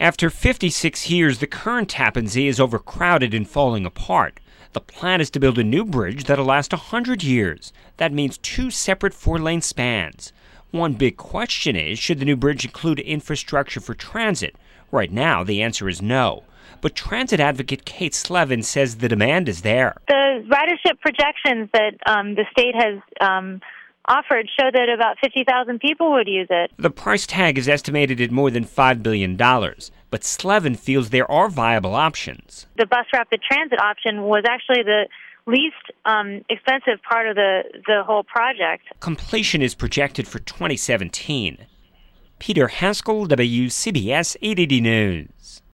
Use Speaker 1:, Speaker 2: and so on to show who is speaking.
Speaker 1: After 56 years, the current Tappan Zee is overcrowded and falling apart. The plan is to build a new bridge that'll last 100 years. That means 2 separate 4-lane spans. One big question is, should the new bridge include infrastructure for transit? Right now, the answer is no. But transit advocate Kate Slevin says the demand is there.
Speaker 2: The ridership projections that the state has offered show that about 50,000 people would use it.
Speaker 1: The price tag is estimated at more than $5 billion, but Slevin feels there are viable options.
Speaker 2: The bus rapid transit option was actually the least expensive part of the whole project.
Speaker 1: Completion is projected for 2017. Peter Haskell, WCBS 880 News.